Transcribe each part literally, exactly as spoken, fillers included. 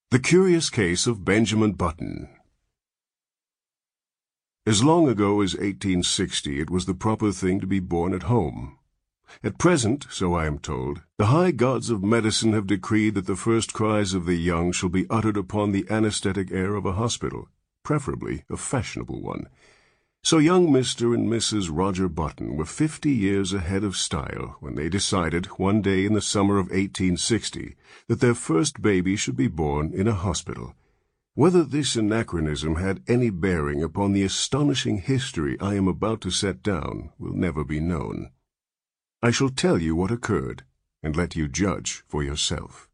The Curious Case of Benjamin Button. As long ago as eighteen sixty, it was the proper thing to be born at home. At present, so I am told, the high gods of medicine have decreed that the first cries of the young shall be uttered upon the anesthetic air of a hospital, preferably a fashionable one. So young Mister and Missus Roger Button were fifty years ahead of style when they decided, one day in the summer of eighteen sixty, that their first baby should be born in a hospital. Whether this anachronism had any bearing upon the astonishing history I am about to set down will never be known. I shall tell you what occurred, and let you judge for yourself.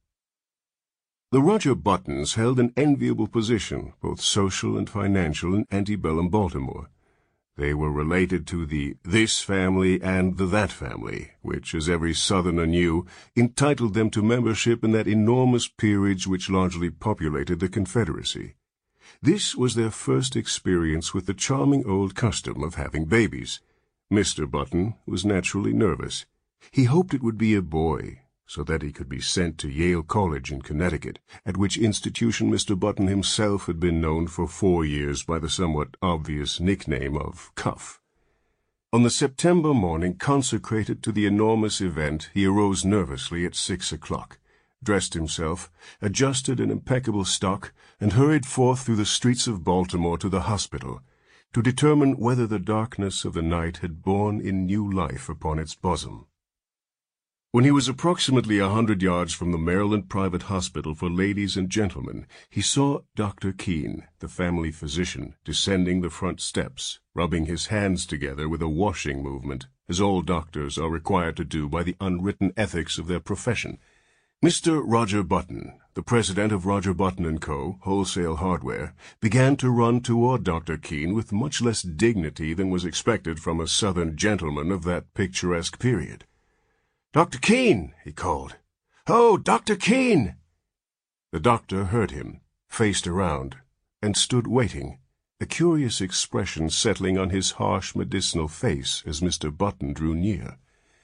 The Roger Buttons held an enviable position, both social and financial, in antebellum Baltimore. They were related to the this family and the that family, which, as every Southerner knew, entitled them to membership in that enormous peerage which largely populated the Confederacy. This was their first experience with the charming old custom of having babies. Mister Button was naturally nervous. He hoped it would be a boy, so that he could be sent to Yale College in Connecticut, at which institution Mister Button himself had been known for four years by the somewhat obvious nickname of Cuff. On the September morning consecrated to the enormous event, he arose nervously at six o'clock, dressed himself, adjusted an impeccable stock, and hurried forth through the streets of Baltimore to the hospital, to determine whether the darkness of the night had borne in new life upon its bosom. When he was approximately a hundred yards from the Maryland Private Hospital for Ladies and Gentlemen, he saw Doctor Keene, the family physician, descending the front steps, rubbing his hands together with a washing movement, as all doctors are required to do by the unwritten ethics of their profession. Mister Roger Button, the president of Roger Button and Co., Wholesale Hardware, began to run toward Doctor Keene with much less dignity than was expected from a Southern gentleman of that picturesque period. "Doctor Keene!" he called. "Oh, Doctor Keene!" The doctor heard him, faced around, and stood waiting, a curious expression settling on his harsh medicinal face as Mister Button drew near.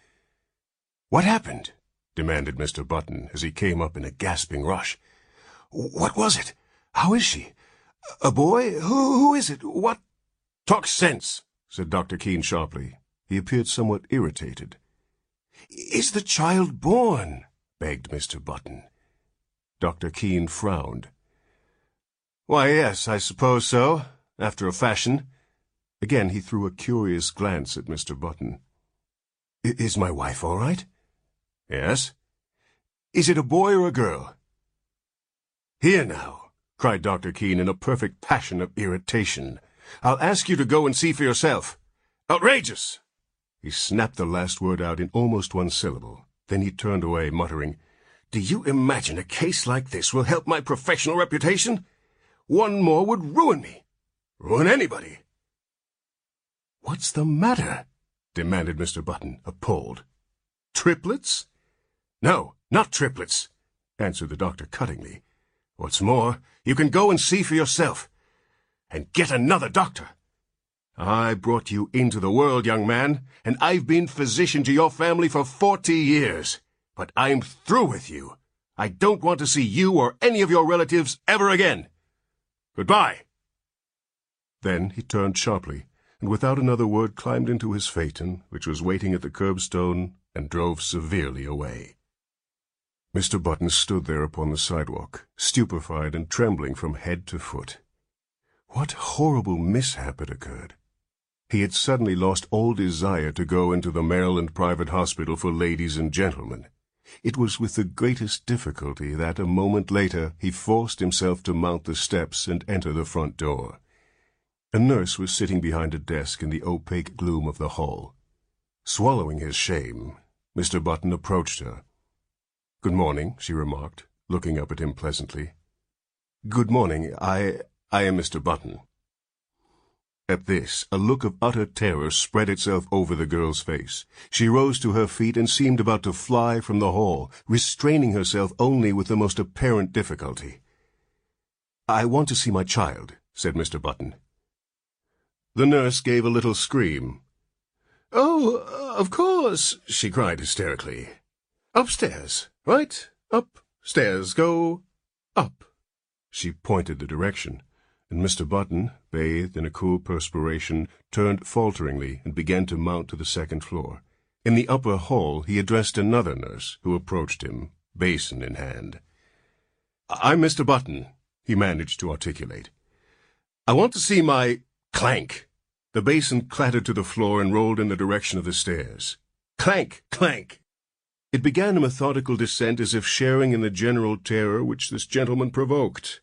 "What happened?" demanded Mister Button as he came up in a gasping rush. "What was it? How is she? A boy? Who, who is it? What—" "Talk sense," said Doctor Keene sharply. He appeared somewhat irritated. "Is the child born?" begged Mister Button. Doctor Keene frowned. "Why, yes, I suppose so, after a fashion." Again he threw a curious glance at Mister Button. "Is my wife all right?" "Yes." "Is it a boy or a girl?" "Here now," cried Doctor Keene in a perfect passion of irritation. "I'll ask you to go and see for yourself. Outrageous!" He snapped the last word out in almost one syllable. Then he turned away, muttering, "Do you imagine a case like this will help my professional reputation? One more would ruin me. Ruin anybody." "What's the matter?" demanded Mister Button, appalled. "Triplets?" "No, not triplets," answered the doctor cuttingly. "What's more, you can go and see for yourself. And get another doctor. I brought you into the world, young man, and I've been physician to your family for forty years. But I'm through with you. I don't want to see you or any of your relatives ever again. Goodbye." Then he turned sharply, and without another word climbed into his phaeton, which was waiting at the curbstone, and drove severely away. Mister Button stood there upon the sidewalk, stupefied and trembling from head to foot. What horrible mishap had occurred? He had suddenly lost all desire to go into the Maryland Private Hospital for Ladies and Gentlemen. It was with the greatest difficulty that, a moment later, he forced himself to mount the steps and enter the front door. A nurse was sitting behind a desk in the opaque gloom of the hall. Swallowing his shame, Mister Button approached her. "Good morning," she remarked, looking up at him pleasantly. "Good morning. I... I am Mister Button." At this, a look of utter terror spread itself over the girl's face. She rose to her feet and seemed about to fly from the hall, restraining herself only with the most apparent difficulty. "I want to see my child," said Mister Button. The nurse gave a little scream. "Oh, of course," she cried hysterically. "Upstairs, right? Upstairs. Go up." She pointed the direction, and Mister Button, bathed in a cool perspiration, turned falteringly and began to mount to the second floor. In the upper hall he addressed another nurse, who approached him, basin in hand. "I'm Mister Button," he managed to articulate. "I want to see my—" Clank! The basin clattered to the floor and rolled in the direction of the stairs. Clank! Clank! It began a methodical descent as if sharing in the general terror which this gentleman provoked.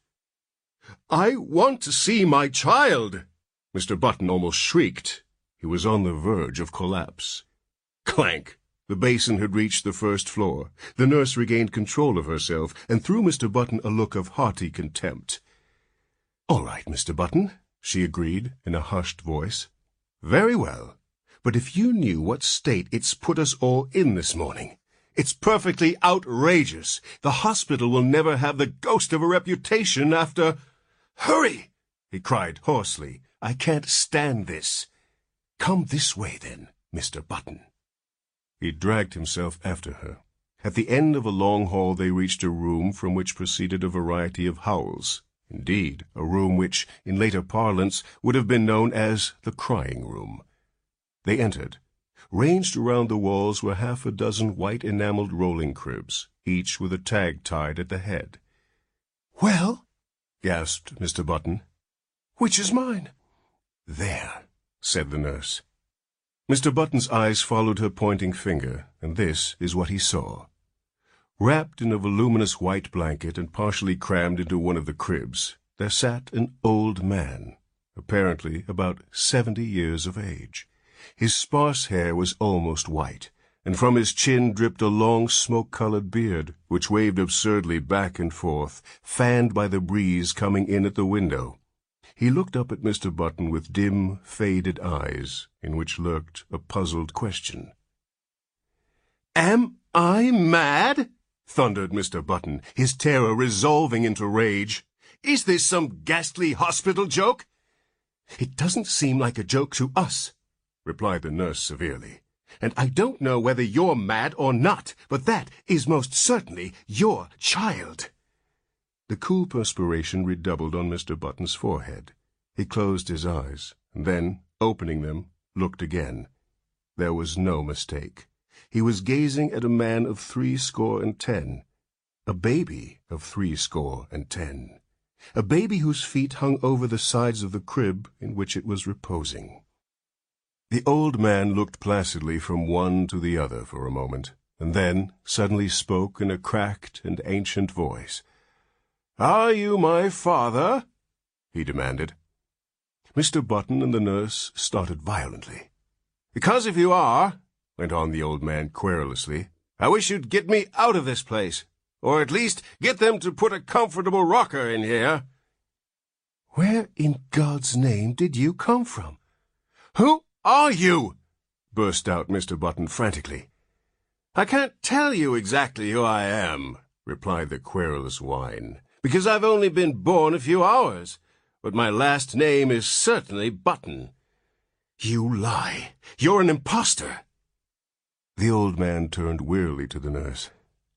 "I want to see my child!" Mister Button almost shrieked. He was on the verge of collapse. Clank! The basin had reached the first floor. The nurse regained control of herself and threw Mister Button a look of haughty contempt. "All right, Mister Button," she agreed in a hushed voice. "Very well. But if you knew what state it's put us all in this morning. It's perfectly outrageous. The hospital will never have the ghost of a reputation after—" "Hurry!" he cried hoarsely. "I can't stand this. Come this way, then, Mister Button." He dragged himself after her. At the end of a long hall they reached a room from which proceeded a variety of howls. Indeed, a room which, in later parlance, would have been known as the crying room. They entered. Ranged around the walls were half a dozen white-enameled rolling cribs, each with a tag tied at the head. "Well," gasped Mister Button, "which is mine?" "There," said the nurse. Mister Button's eyes followed her pointing finger, and this is what he saw. Wrapped in a voluminous white blanket and partially crammed into one of the cribs, there sat an old man, apparently about seventy years of age. His sparse hair was almost white, and from his chin dripped a long smoke-colored beard, which waved absurdly back and forth, fanned by the breeze coming in at the window. He looked up at Mister Button with dim, faded eyes, in which lurked a puzzled question. "Am I mad?" thundered Mister Button, his terror resolving into rage. "Is this some ghastly hospital joke?" "It doesn't seem like a joke to us," replied the nurse severely. "And I don't know whether you're mad or not, but that is most certainly your child." The cool perspiration redoubled on Mister Button's forehead. He closed his eyes, and then, opening them, looked again. There was no mistake. He was gazing at a man of threescore and ten, a baby of threescore and ten, a baby whose feet hung over the sides of the crib in which it was reposing. The old man looked placidly from one to the other for a moment, and then suddenly spoke in a cracked and ancient voice. "Are you my father?" he demanded. Mister Button and the nurse started violently. "Because if you are," went on the old man querulously, "I wish you'd get me out of this place, or at least get them to put a comfortable rocker in here." "Where in God's name did you come from?" "Who are you?" burst out Mister Button frantically. "I can't tell you exactly who I am," replied the querulous whine, "because I've only been born a few hours, but my last name is certainly Button." "You lie. You're an impostor." The old man turned wearily to the nurse.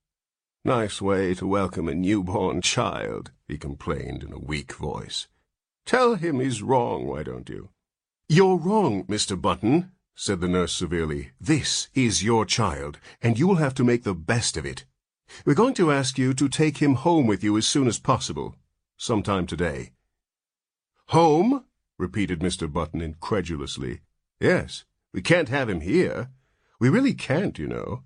"Nice way to welcome a newborn child," he complained in a weak voice. "Tell him he's wrong, why don't you?" "You're wrong, Mister Button," said the nurse severely. "This is your child, and you'll have to make the best of it. We're going to ask you to take him home with you as soon as possible, sometime today." "Home?" repeated Mister Button incredulously. "Yes, we can't have him here. We really can't, you know."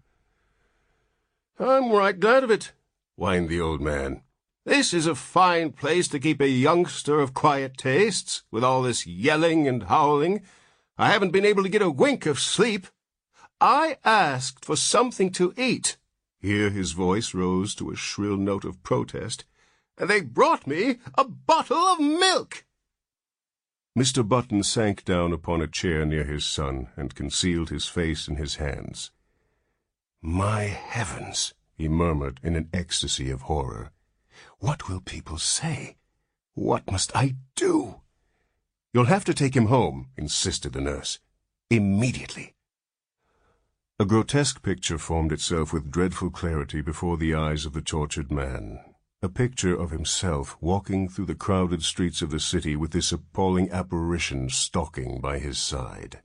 "I'm right glad of it," whined the old man. "This is a fine place to keep a youngster of quiet tastes, with all this yelling and howling. I haven't been able to get a wink of sleep. I asked for something to eat." Here his voice rose to a shrill note of protest. "And they brought me a bottle of milk!" Mister Button sank down upon a chair near his son and concealed his face in his hands. "My heavens," he murmured in an ecstasy of horror. "What will people say? What must I do?" "You'll have to take him home," insisted the nurse. "Immediately." A grotesque picture formed itself with dreadful clarity before the eyes of the tortured man. a picture of himself walking through the crowded streets of the city with this appalling apparition stalking by his side.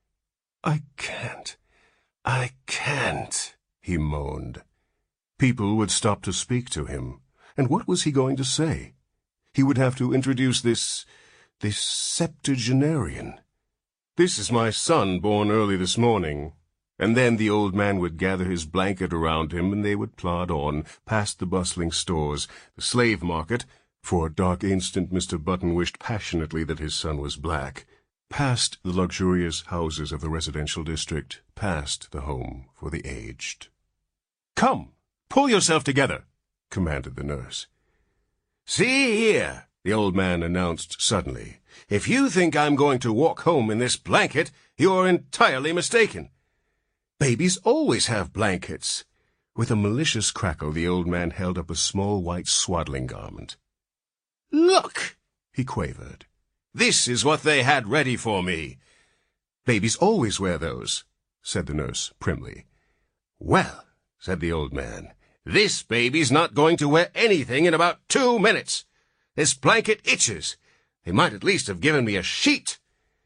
"I can't, I can't," he moaned. People would stop to speak to him, and what was he going to say? He would have to introduce this, this septuagenarian. "This is my son, born early this morning." And then the old man would gather his blanket around him, and they would plod on, past the bustling stores, the slave market, for a dark instant Mister Button wished passionately that his son was black, past the luxurious houses of the residential district, past the home for the aged. "Come, pull yourself together," commanded the nurse. "See here," the old man announced suddenly. "If you think I'm going to walk home in this blanket, you're entirely mistaken. Babies always have blankets." With a malicious crackle, the old man held up a small white swaddling garment. "Look," he quavered. "This is what they had ready for me." "Babies always wear those," said the nurse primly. "Well," said the old man, "this baby's not going to wear anything in about two minutes. This blanket itches. They might at least have given me a sheet."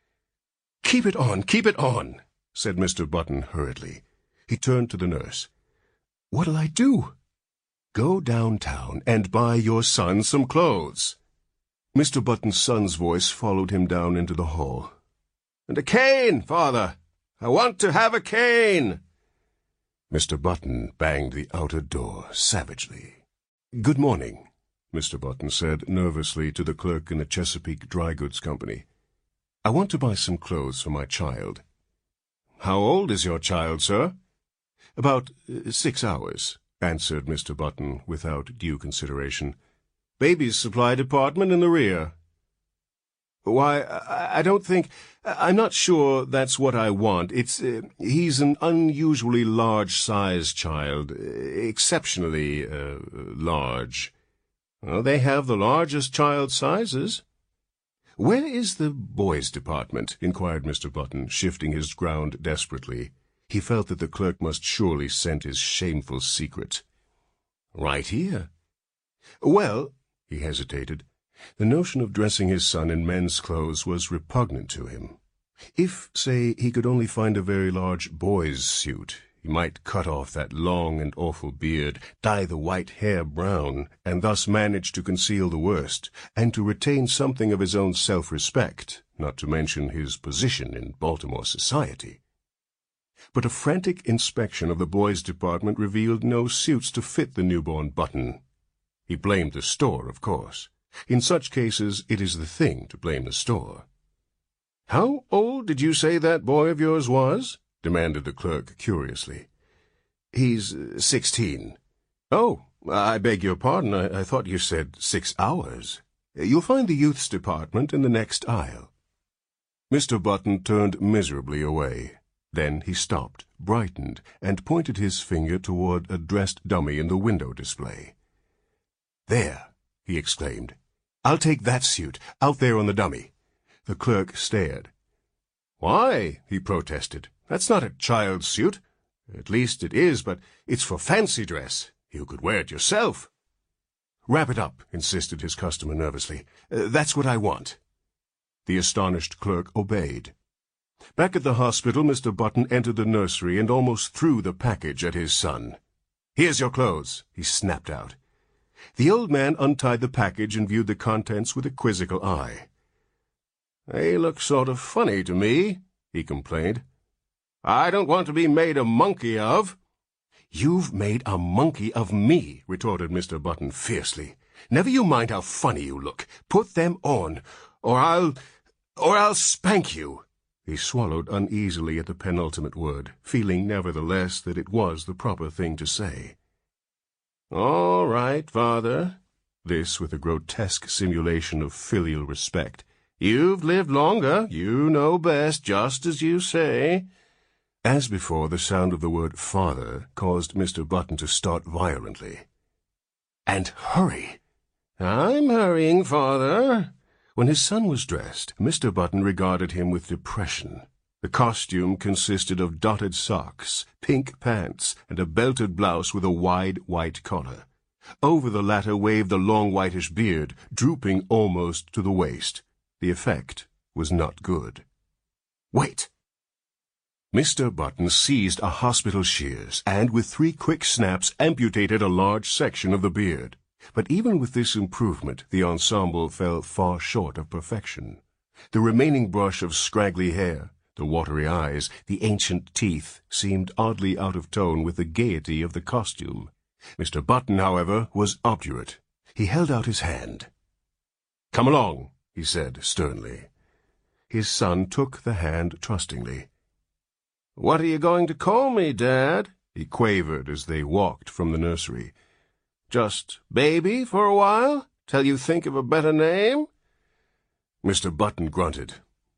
"Keep it on, keep it on," said Mister Button hurriedly. He turned to the nurse. "What'll I do?" "Go downtown and buy your son some clothes." Mister Button's son's voice followed him down into the hall. "And a cane, father. I want to have a cane." Mister Button banged the outer door savagely. "Good morning," Mister Button said nervously to the clerk in the Chesapeake Dry Goods Company. "I want to buy some clothes for my child." "How old is your child, sir?" "About uh, six hours," answered Mister Button without due consideration. "Baby's supply department in the rear." "Why, I, I don't think... I'm not sure that's what I want. It's... Uh, he's an unusually large-sized child. Exceptionally, uh, large." "Well, they have the largest child sizes." "Where is the boys' department?" inquired Mister Button, shifting his ground desperately. He felt that the clerk must surely scent his shameful secret. "Right here." "Well," he hesitated. The notion of dressing his son in men's clothes was repugnant to him. If, say, he could only find a very large boy's suit, he might cut off that long and awful beard, dye the white hair brown, and thus manage to conceal the worst, and to retain something of his own self-respect, not to mention his position in Baltimore society. But a frantic inspection of the boys' department revealed no suits to fit the newborn Button. He blamed the store, of course. In such cases, it is the thing to blame the store. "How old did you say that boy of yours was?" demanded the clerk curiously. "He's uh, sixteen." "Oh, I beg your pardon. I, I thought you said six hours. You'll find the youth's department in the next aisle." Mister Button turned miserably away. Then he stopped, brightened, and pointed his finger toward a dressed dummy in the window display. "There," he exclaimed. "I'll take that suit, out there on the dummy." The clerk stared. "Why," he protested, "that's not a child's suit. At least it is, but it's for fancy dress. You could wear it yourself." "Wrap it up," insisted his customer nervously. Uh, "that's what I want." The astonished clerk obeyed. Back at the hospital, Mister Button entered the nursery and almost threw the package at his son. "Here's your clothes," he snapped out. The old man untied the package and viewed the contents with a quizzical eye. "They look sort of funny to me," he complained. "I don't want to be made a monkey of." "You've made a monkey of me," retorted Mister Button fiercely. "Never you mind how funny you look. Put them on, or I'll... or I'll spank you." He swallowed uneasily at the penultimate word, feeling nevertheless that it was the proper thing to say. "All right, father," this with a grotesque simulation of filial respect. "You've lived longer. You know best, just as you say." As before, the sound of the word father caused Mister Button to start violently. "And hurry." "I'm hurrying, father." When his son was dressed, Mister Button regarded him with depression. The costume consisted of dotted socks, pink pants, and a belted blouse with a wide white collar. Over the latter waved a long whitish beard, drooping almost to the waist. The effect was not good. "Wait!" Mister Button seized a hospital shears and, with three quick snaps, amputated a large section of the beard. But even with this improvement, the ensemble fell far short of perfection. The remaining brush of scraggly hair, the watery eyes, the ancient teeth, seemed oddly out of tone with the gaiety of the costume. Mister Button, however, was obdurate. He held out his hand. "Come along," he said sternly. His son took the hand trustingly. "What are you going to call me, Dad?" he quavered as they walked from the nursery. "Just Baby for a while, till you think of a better name?" Mister Button grunted.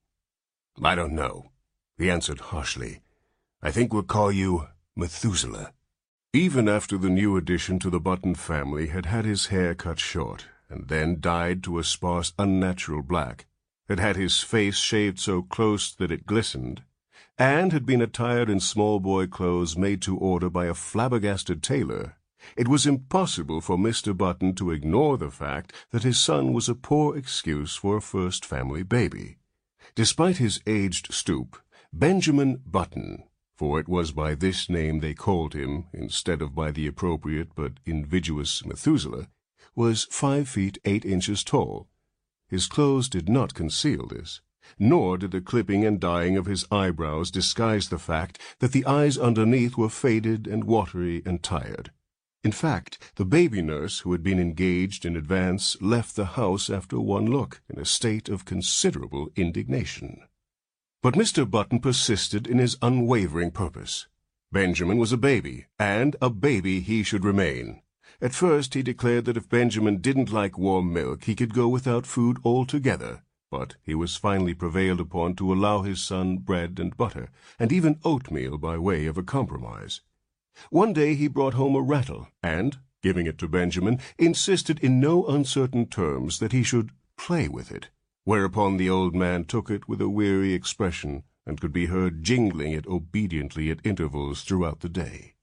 "I don't know," he answered harshly. "I think we'll call you Methuselah." Even after the new addition to the Button family had had his hair cut short, and then dyed to a sparse, unnatural black, had had his face shaved so close that it glistened, and had been attired in small boy clothes made to order by a flabbergasted tailor, it was impossible for Mister Button to ignore the fact that his son was a poor excuse for a first family baby. Despite his aged stoop, Benjamin Button, for it was by this name they called him, instead of by the appropriate but invidious Methuselah, was five feet eight inches tall. His clothes did not conceal this, nor did the clipping and dyeing of his eyebrows disguise the fact that the eyes underneath were faded and watery and tired. In fact, the baby nurse who had been engaged in advance left the house after one look, in a state of considerable indignation. But Mister Button persisted in his unwavering purpose. Benjamin was a baby, and a baby he should remain. At first he declared that if Benjamin didn't like warm milk, he could go without food altogether, but he was finally prevailed upon to allow his son bread and butter, and even oatmeal by way of a compromise. One day he brought home a rattle, and, giving it to Benjamin, insisted in no uncertain terms that he should play with it, whereupon the old man took it with a weary expression, and could be heard jingling it obediently at intervals throughout the day.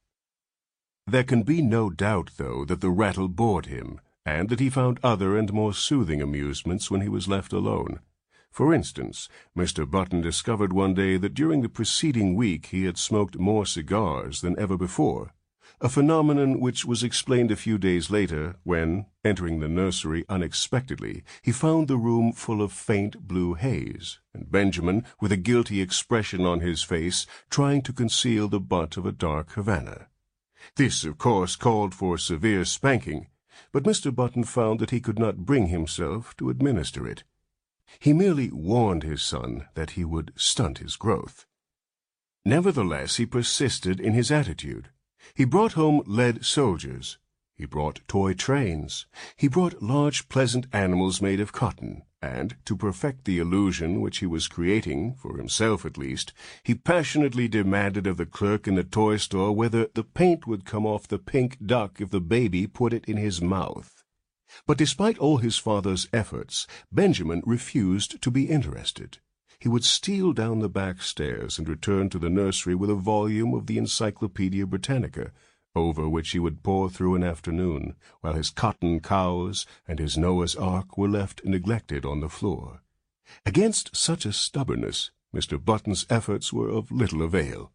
There can be no doubt, though, that the rattle bored him, and that he found other and more soothing amusements when he was left alone. For instance, Mister Button discovered one day that during the preceding week he had smoked more cigars than ever before, a phenomenon which was explained a few days later when, entering the nursery unexpectedly, he found the room full of faint blue haze, and Benjamin, with a guilty expression on his face, trying to conceal the butt of a dark Havana. This, of course, called for severe spanking, but Mister Button found that he could not bring himself to administer it. He merely warned his son that he would stunt his growth. Nevertheless, he persisted in his attitude. He brought home lead soldiers. He brought toy trains. He brought large, pleasant animals made of cotton, and, to perfect the illusion which he was creating, for himself at least, he passionately demanded of the clerk in the toy store whether the paint would come off the pink duck if the baby put it in his mouth. But despite all his father's efforts, Benjamin refused to be interested. He would steal down the back stairs and return to the nursery with a volume of the Encyclopedia Britannica, over which he would pore through an afternoon, while his cotton cows and his Noah's Ark were left neglected on the floor. Against such a stubbornness, Mister Button's efforts were of little avail.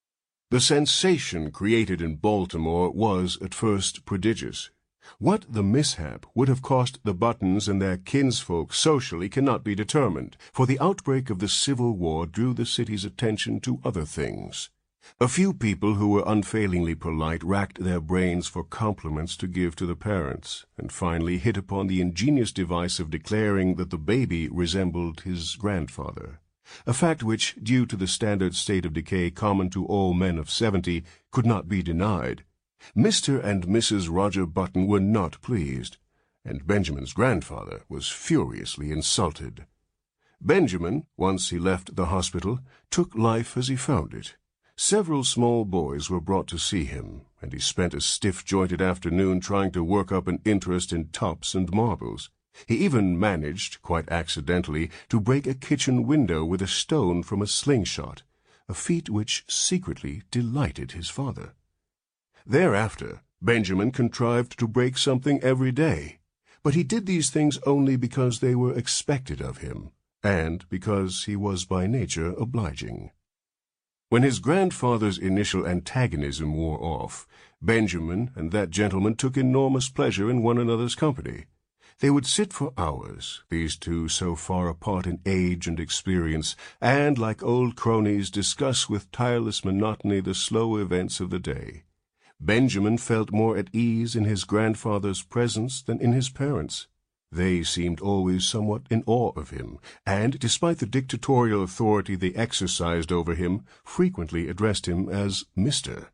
The sensation created in Baltimore was at first prodigious. What the mishap would have cost the Buttons and their kinsfolk socially cannot be determined, for the outbreak of the Civil War drew the city's attention to other things. A few people who were unfailingly polite racked their brains for compliments to give to the parents, and finally hit upon the ingenious device of declaring that the baby resembled his grandfather, a fact which, due to the standard state of decay common to all men of seventy, could not be denied. Mister and Missus Roger Button were not pleased, and Benjamin's grandfather was furiously insulted. Benjamin, once he left the hospital, took life as he found it. Several small boys were brought to see him, and he spent a stiff-jointed afternoon trying to work up an interest in tops and marbles. He even managed, quite accidentally, to break a kitchen window with a stone from a slingshot, a feat which secretly delighted his father. Thereafter, Benjamin contrived to break something every day, but he did these things only because they were expected of him, and because he was by nature obliging. When his grandfather's initial antagonism wore off, Benjamin and that gentleman took enormous pleasure in one another's company. They would sit for hours, these two so far apart in age and experience, and, like old cronies, discuss with tireless monotony the slow events of the day. Benjamin felt more at ease in his grandfather's presence than in his parents'. They seemed always somewhat in awe of him, and, despite the dictatorial authority they exercised over him, frequently addressed him as Mister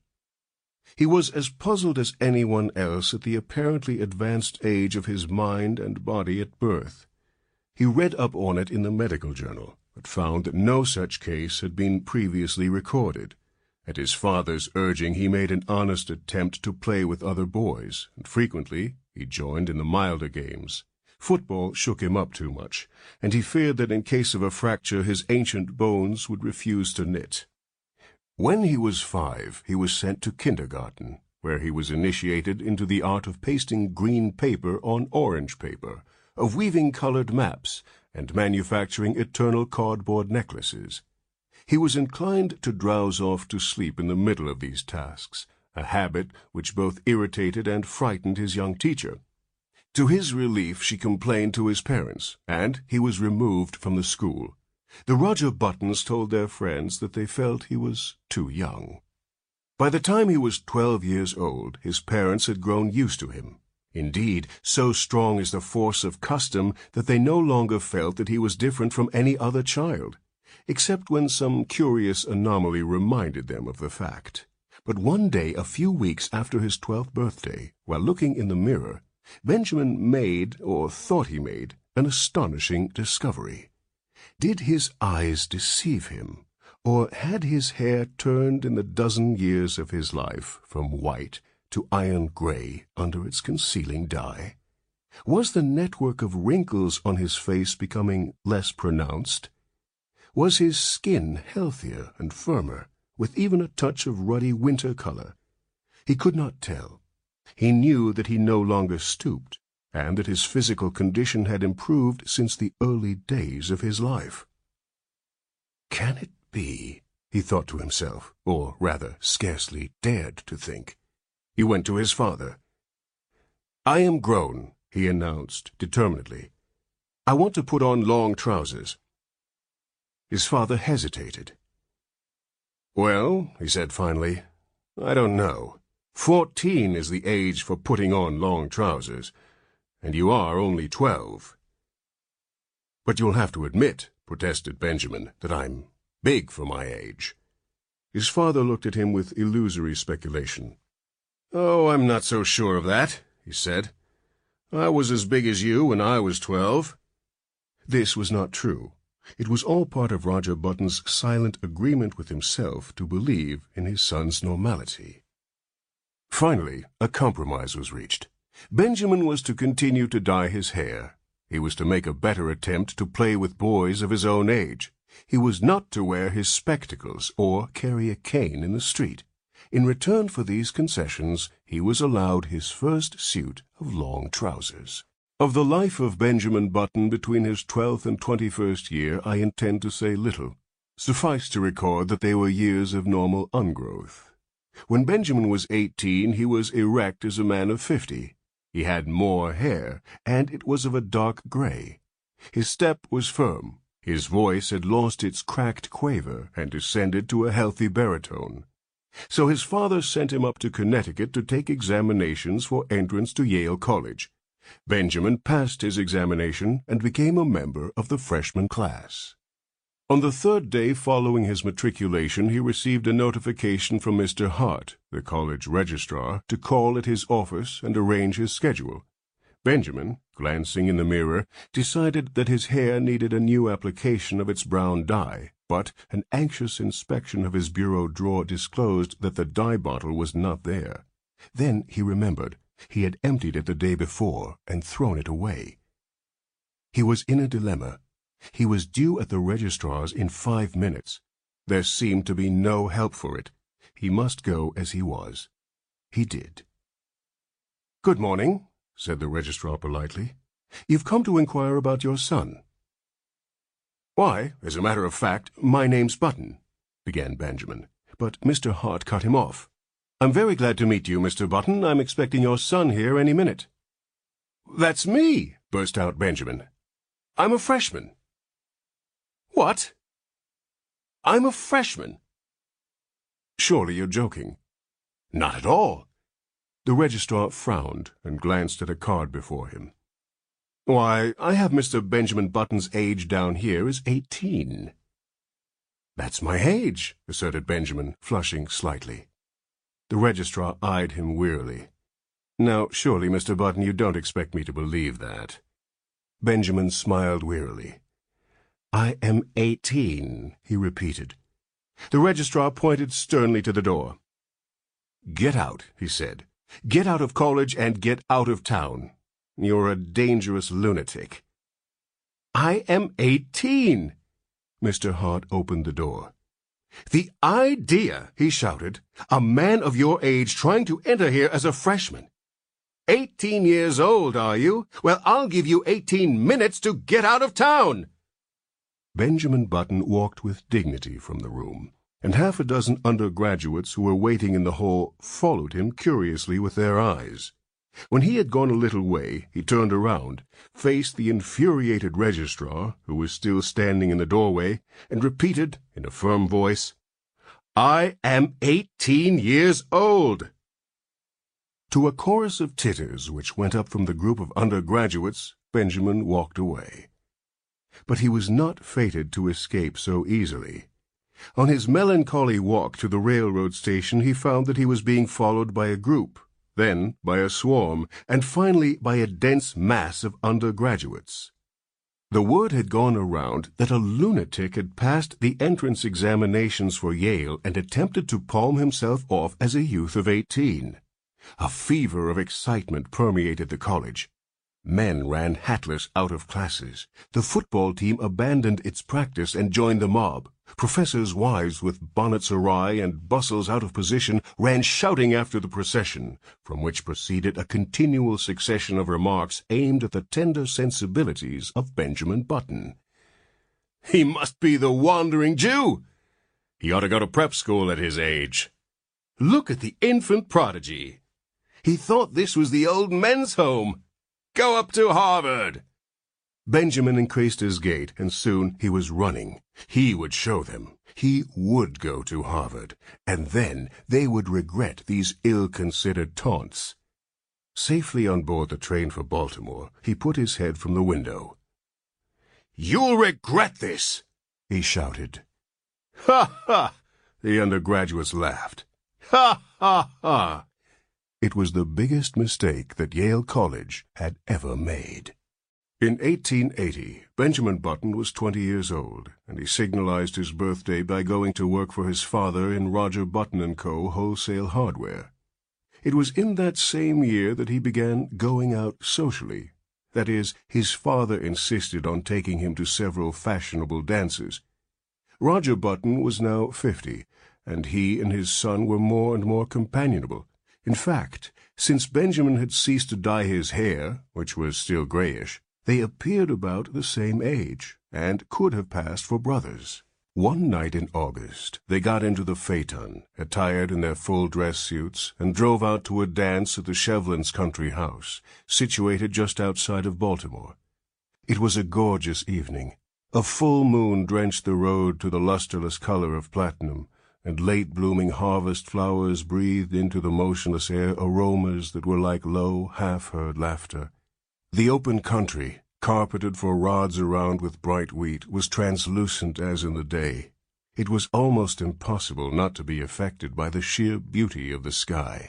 He was as puzzled as anyone else at the apparently advanced age of his mind and body at birth. He read up on it in the medical journal, but found that no such case had been previously recorded. At his father's urging, he made an honest attempt to play with other boys, and frequently he joined in the milder games. Football shook him up too much, and he feared that in case of a fracture his ancient bones would refuse to knit. When he was five, he was sent to kindergarten, where he was initiated into the art of pasting green paper on orange paper, of weaving colored maps, and manufacturing eternal cardboard necklaces. He was inclined to drowse off to sleep in the middle of these tasks, a habit which both irritated and frightened his young teacher. To his relief, she complained to his parents, and he was removed from the school. The Roger Buttons told their friends that they felt he was too young. By the time he was twelve years old, his parents had grown used to him. Indeed, so strong is the force of custom that they no longer felt that he was different from any other child, except when some curious anomaly reminded them of the fact. But one day, a few weeks after his twelfth birthday, while looking in the mirror, Benjamin made, or thought he made, an astonishing discovery. Did his eyes deceive him, or had his hair turned in the dozen years of his life from white to iron gray under its concealing dye? Was the network of wrinkles on his face becoming less pronounced? Was his skin healthier and firmer, with even a touch of ruddy winter color? He could not tell. He knew that he no longer stooped, and that his physical condition had improved since the early days of his life. Can it be? He thought to himself, or rather scarcely dared to think. He went to his father. "I am grown," he announced determinedly. "I want to put on long trousers." His father hesitated. "Well," he said finally, "I don't know. Fourteen is the age for putting on long trousers, and you are only twelve." "But you'll have to admit," protested Benjamin, "that I'm big for my age." His father looked at him with illusory speculation. "Oh, I'm not so sure of that," he said. "I was as big as you when I was twelve." This was not true. It was all part of Roger Button's silent agreement with himself to believe in his son's normality. Finally, a compromise was reached. Benjamin was to continue to dye his hair. He was to make a better attempt to play with boys of his own age. He was not to wear his spectacles or carry a cane in the street. In return for these concessions, he was allowed his first suit of long trousers. Of the life of Benjamin Button between his twelfth and twenty-first year I intend to say little. Suffice to record that they were years of normal ungrowth. When Benjamin was eighteen, he was erect as a man of fifty. He had more hair, and it was of a dark gray. His step was firm. His voice had lost its cracked quaver and descended to a healthy baritone. So his father sent him up to Connecticut to take examinations for entrance to Yale College. Benjamin passed his examination and became a member of the freshman class. On the third day following his matriculation, he received a notification from Mister Hart, the college registrar, to call at his office and arrange his schedule. Benjamin, glancing in the mirror, decided that his hair needed a new application of its brown dye, but an anxious inspection of his bureau drawer disclosed that the dye bottle was not there. Then he remembered. He had emptied it the day before and thrown it away. He was in a dilemma. He was due at the registrar's in five minutes. There seemed to be no help for it. He must go as he was. He did. "Good morning," said the registrar politely. "You've come to inquire about your son." "Why, as a matter of fact, my name's Button," began Benjamin, but Mister Hart cut him off. "I'm very glad to meet you, Mister Button. I'm expecting your son here any minute." "That's me," burst out Benjamin. "I'm a freshman." "What? I'm a freshman?" "Surely you're joking." "Not at all." The registrar frowned and glanced at a card before him. "Why, I have Mister Benjamin Button's age down here as eighteen." "That's my age," asserted Benjamin, flushing slightly. The registrar eyed him wearily. "Now, surely, Mister Button, you don't expect me to believe that." Benjamin smiled wearily. "I am eighteen," he repeated. The registrar pointed sternly to the door. "Get out," he said. "Get out of college and get out of town. You're a dangerous lunatic." "I am eighteen." Mister Hart opened the door. "The idea," he shouted, "a man of your age trying to enter here as a freshman. Eighteen years old, are you? Well, I'll give you eighteen minutes to get out of town." Benjamin Button walked with dignity from the room, and half a dozen undergraduates who were waiting in the hall followed him curiously with their eyes. When he had gone a little way, he turned around, faced the infuriated registrar, who was still standing in the doorway, and repeated, in a firm voice, "I am eighteen years old." To a chorus of titters which went up from the group of undergraduates, Benjamin walked away. But he was not fated to escape so easily. On his melancholy walk to the railroad station, he found that he was being followed by a group, then by a swarm, and finally by a dense mass of undergraduates. The word had gone around that a lunatic had passed the entrance examinations for Yale and attempted to palm himself off as a youth of eighteen. A fever of excitement permeated the college. Men ran hatless out of classes. The football team abandoned its practice and joined the mob. Professors' wives with bonnets awry and bustles out of position ran shouting after the procession, from which proceeded a continual succession of remarks aimed at the tender sensibilities of Benjamin Button. "He must be the Wandering Jew." "He ought to go to prep school at his age." "Look at the infant prodigy." "He thought this was the old men's home." "Go up to Harvard." Benjamin increased his gait, and soon he was running. He would show them. He would go to Harvard, and then they would regret these ill-considered taunts. Safely on board the train for Baltimore, he put his head from the window. "You'll regret this," he shouted. "Ha, ha!" The undergraduates laughed. "Ha, ha, ha!" It was the biggest mistake that Yale College had ever made. In eighteen eighty, Benjamin Button was twenty years old, and he signalized his birthday by going to work for his father in Roger Button and Co. Wholesale Hardware. It was in that same year that he began going out socially. That is, his father insisted on taking him to several fashionable dances. Roger Button was now fifty, and he and his son were more and more companionable. In fact, since Benjamin had ceased to dye his hair, which was still grayish, they appeared about the same age, and could have passed for brothers. One night in August, they got into the phaeton, attired in their full dress suits, and drove out to a dance at the Shevlins' country house, situated just outside of Baltimore. It was a gorgeous evening. A full moon drenched the road to the lusterless color of platinum, and late-blooming harvest flowers breathed into the motionless air aromas that were like low, half-heard laughter. The open country, carpeted for rods around with bright wheat, was translucent as in the day. It was almost impossible not to be affected by the sheer beauty of the sky.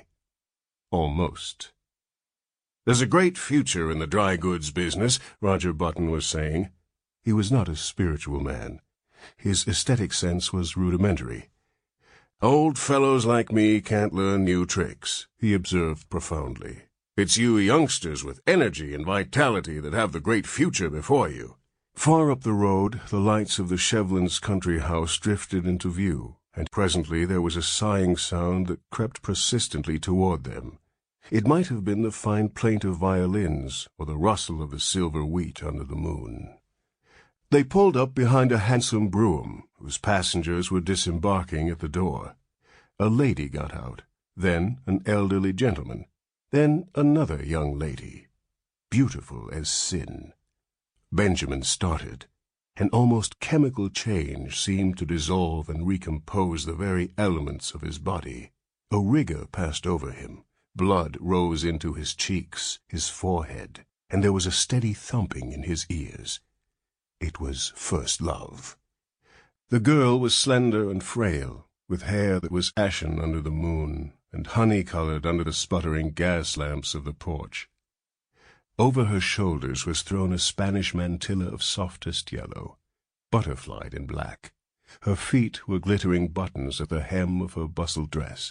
Almost. "There's a great future in the dry goods business," Roger Button was saying. He was not a spiritual man. His aesthetic sense was rudimentary. "Old fellows like me can't learn new tricks," he observed profoundly. "It's you youngsters with energy and vitality that have the great future before you." Far up the road, the lights of the Shevlins' country house drifted into view, and presently there was a sighing sound that crept persistently toward them. It might have been the fine plaint of violins or the rustle of the silver wheat under the moon. They pulled up behind a handsome brougham, whose passengers were disembarking at the door. A lady got out, then an elderly gentleman, then another young lady, beautiful as sin. Benjamin started. An almost chemical change seemed to dissolve and recompose the very elements of his body. A rigor passed over him. Blood rose into his cheeks, his forehead, and there was a steady thumping in his ears. It was first love. The girl was slender and frail, with hair that was ashen under the moon and honey-colored under the sputtering gas lamps of the porch. Over her shoulders was thrown a Spanish mantilla of softest yellow, butterflied in black. Her feet were glittering buttons at the hem of her bustle dress.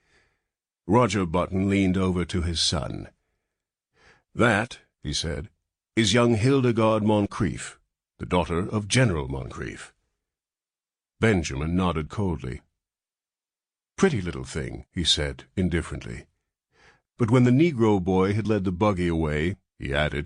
Roger Button leaned over to his son. "That," he said, "is young Hildegarde Moncrief, the daughter of General Moncrief." Benjamin nodded coldly. "Pretty little thing," he said indifferently. But when the Negro boy had led the buggy away, he added,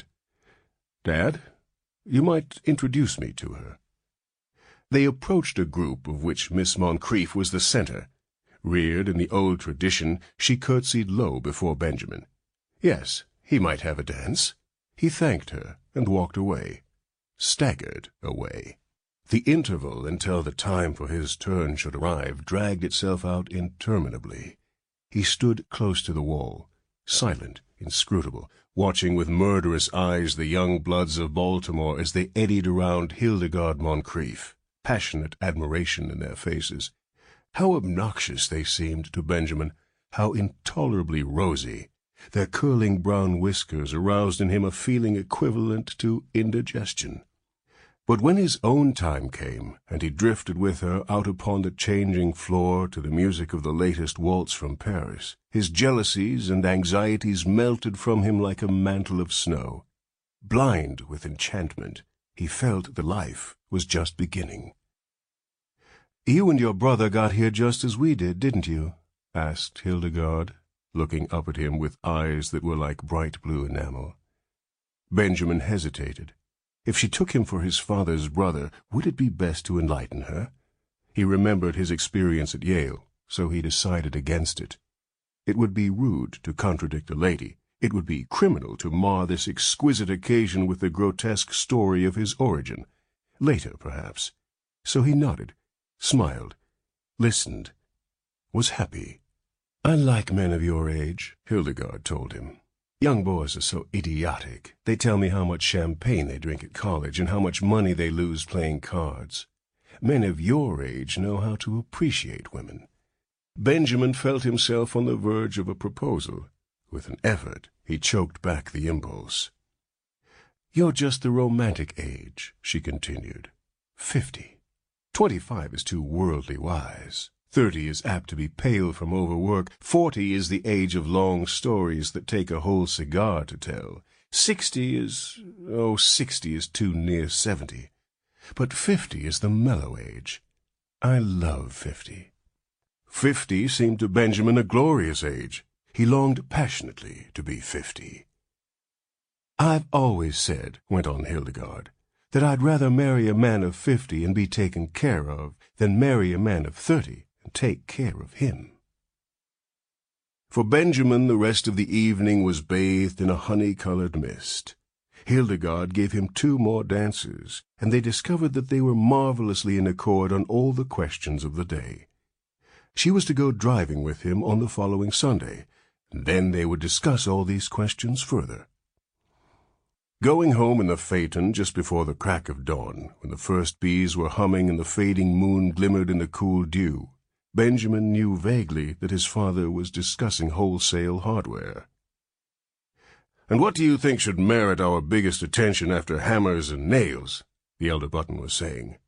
"Dad, you might introduce me to her." They approached a group of which Miss Moncrief was the center. Reared in the old tradition, she curtsied low before Benjamin. Yes, he might have a dance. He thanked her and walked away, staggered away. The interval until the time for his turn should arrive dragged itself out interminably. He stood close to the wall, silent, inscrutable, watching with murderous eyes the young bloods of Baltimore as they eddied around Hildegarde Moncrief, passionate admiration in their faces. How obnoxious they seemed to Benjamin, how intolerably rosy. Their curling brown whiskers aroused in him a feeling equivalent to indigestion. But when his own time came, and he drifted with her out upon the changing floor to the music of the latest waltz from Paris, his jealousies and anxieties melted from him like a mantle of snow. Blind with enchantment, he felt that life was just beginning. "You and your brother got here just as we did, didn't you?" asked Hildegarde, looking up at him with eyes that were like bright blue enamel. Benjamin hesitated. If she took him for his father's brother, would it be best to enlighten her? He remembered his experience at Yale, so he decided against it. It would be rude to contradict a lady. It would be criminal to mar this exquisite occasion with the grotesque story of his origin. Later, perhaps. So he nodded, smiled, listened, was happy. "I like men of your age," Hildegarde told him. "Young boys are so idiotic. They tell me how much champagne they drink at college and how much money they lose playing cards. Men of your age know how to appreciate women." Benjamin felt himself on the verge of a proposal. With an effort, he choked back the impulse. "You're just the romantic age," she continued. Fifty. Twenty-five is too worldly wise. Thirty is apt to be pale from overwork. Forty is the age of long stories that take a whole cigar to tell. Sixty is... oh, sixty is too near seventy. But fifty is the mellow age. I love fifty. Fifty seemed to Benjamin a glorious age. He longed passionately to be fifty. "I've always said," went on Hildegarde, "that I'd rather marry a man of fifty and be taken care of than marry a man of thirty and take care of him." For Benjamin the rest of the evening was bathed in a honey-colored mist. Hildegarde gave him two more dances, and they discovered that they were marvelously in accord on all the questions of the day. She was to go driving with him on the following Sunday, and then they would discuss all these questions further. Going home in the phaeton just before the crack of dawn, when the first bees were humming and the fading moon glimmered in the cool dew, Benjamin knew vaguely that his father was discussing wholesale hardware. "And what do you think should merit our biggest attention after hammers and nails?" the elder Button was saying.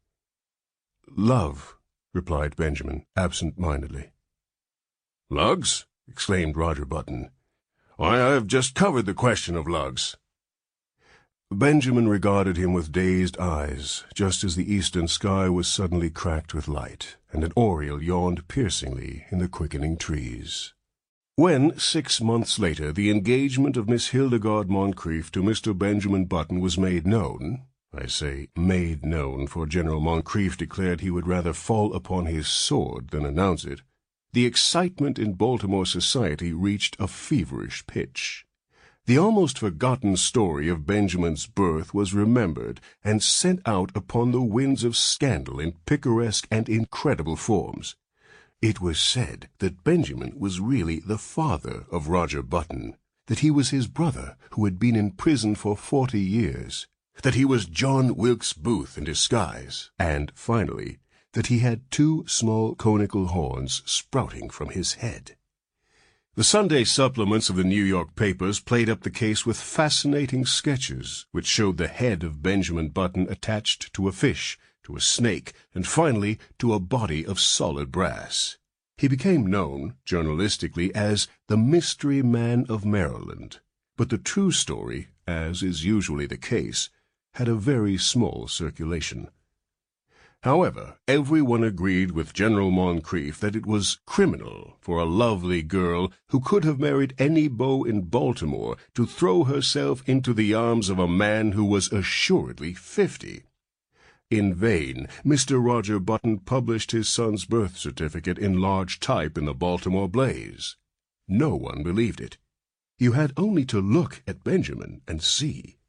"Love," replied Benjamin, absent-mindedly. "Lugs?" exclaimed Roger Button. "Why, I've just covered the question of lugs." Benjamin regarded him with dazed eyes, just as the eastern sky was suddenly cracked with light, and an oriole yawned piercingly in the quickening trees. When, six months later, the engagement of Miss Hildegarde Moncrief to Mister Benjamin Button was made known, I say made known, for General Moncrief declared he would rather fall upon his sword than announce it, the excitement in Baltimore society reached a feverish pitch. The almost forgotten story of Benjamin's birth was remembered and sent out upon the winds of scandal in picaresque and incredible forms. It was said that Benjamin was really the father of Roger Button, that he was his brother who had been in prison for forty years, that he was John Wilkes Booth in disguise, and, finally, that he had two small conical horns sprouting from his head. The Sunday supplements of the New York papers played up the case with fascinating sketches, which showed the head of Benjamin Button attached to a fish, to a snake, and finally to a body of solid brass. He became known, journalistically, as the Mystery Man of Maryland, but the true story, as is usually the case, had a very small circulation. However, everyone agreed with General Moncrief that it was criminal for a lovely girl who could have married any beau in Baltimore to throw herself into the arms of a man who was assuredly fifty. In vain, Mister Roger Button published his son's birth certificate in large type in the Baltimore Blaze. No one believed it. You had only to look at Benjamin and see.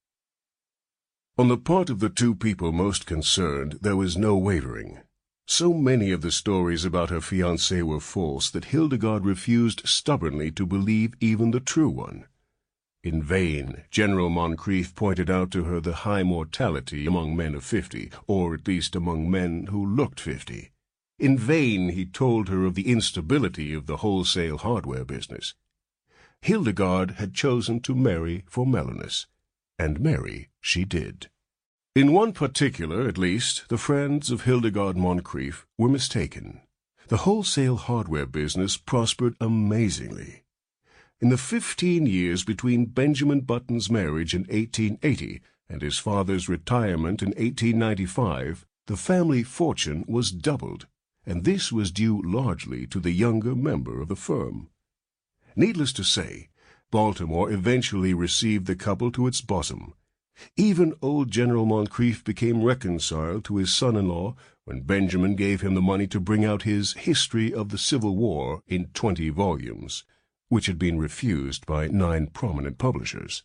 On the part of the two people most concerned, there was no wavering. So many of the stories about her fiancé were false that Hildegarde refused stubbornly to believe even the true one. In vain, General Moncrief pointed out to her the high mortality among men of fifty, or at least among men who looked fifty. In vain he told her of the instability of the wholesale hardware business. Hildegarde had chosen to marry for mellowness, and marry she did. In one particular, at least, the friends of Hildegarde Moncrief were mistaken. The wholesale hardware business prospered amazingly. In the fifteen years between Benjamin Button's marriage in eighteen eighty and his father's retirement in eighteen ninety-five, the family fortune was doubled, and this was due largely to the younger member of the firm. Needless to say, Baltimore eventually received the couple to its bosom. Even old General Moncrief became reconciled to his son-in-law when Benjamin gave him the money to bring out his History of the Civil War in twenty volumes, which had been refused by nine prominent publishers.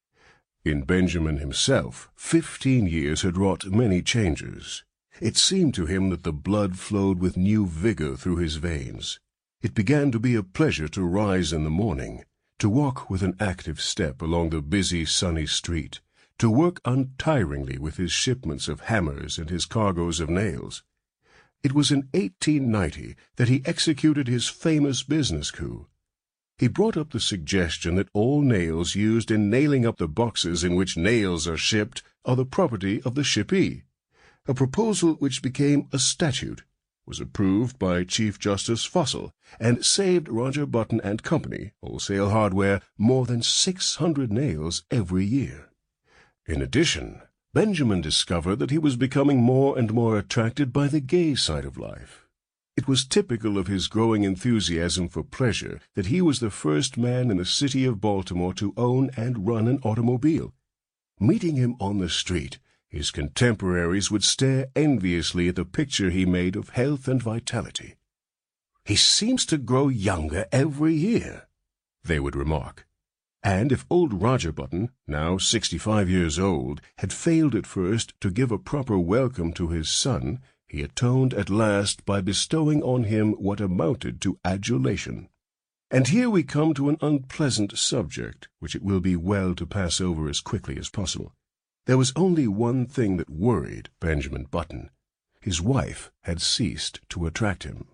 In Benjamin himself, fifteen years had wrought many changes. It seemed to him that the blood flowed with new vigor through his veins. It began to be a pleasure to rise in the morning, to walk with an active step along the busy, sunny street, to work untiringly with his shipments of hammers and his cargoes of nails. It was in eighteen ninety that he executed his famous business coup. He brought up the suggestion that all nails used in nailing up the boxes in which nails are shipped are the property of the shippee, a proposal which became a statute, was approved by Chief Justice Fussell, and saved Roger Button and Company, Wholesale Hardware, more than six hundred nails every year. In addition, Benjamin discovered that he was becoming more and more attracted by the gay side of life. It was typical of his growing enthusiasm for pleasure that he was the first man in the city of Baltimore to own and run an automobile. Meeting him on the street, his contemporaries would stare enviously at the picture he made of health and vitality. "He seems to grow younger every year," they would remark. And if old Roger Button, now sixty-five years old, had failed at first to give a proper welcome to his son, he atoned at last by bestowing on him what amounted to adulation. And here we come to an unpleasant subject, which it will be well to pass over as quickly as possible. There was only one thing that worried Benjamin Button. His wife had ceased to attract him.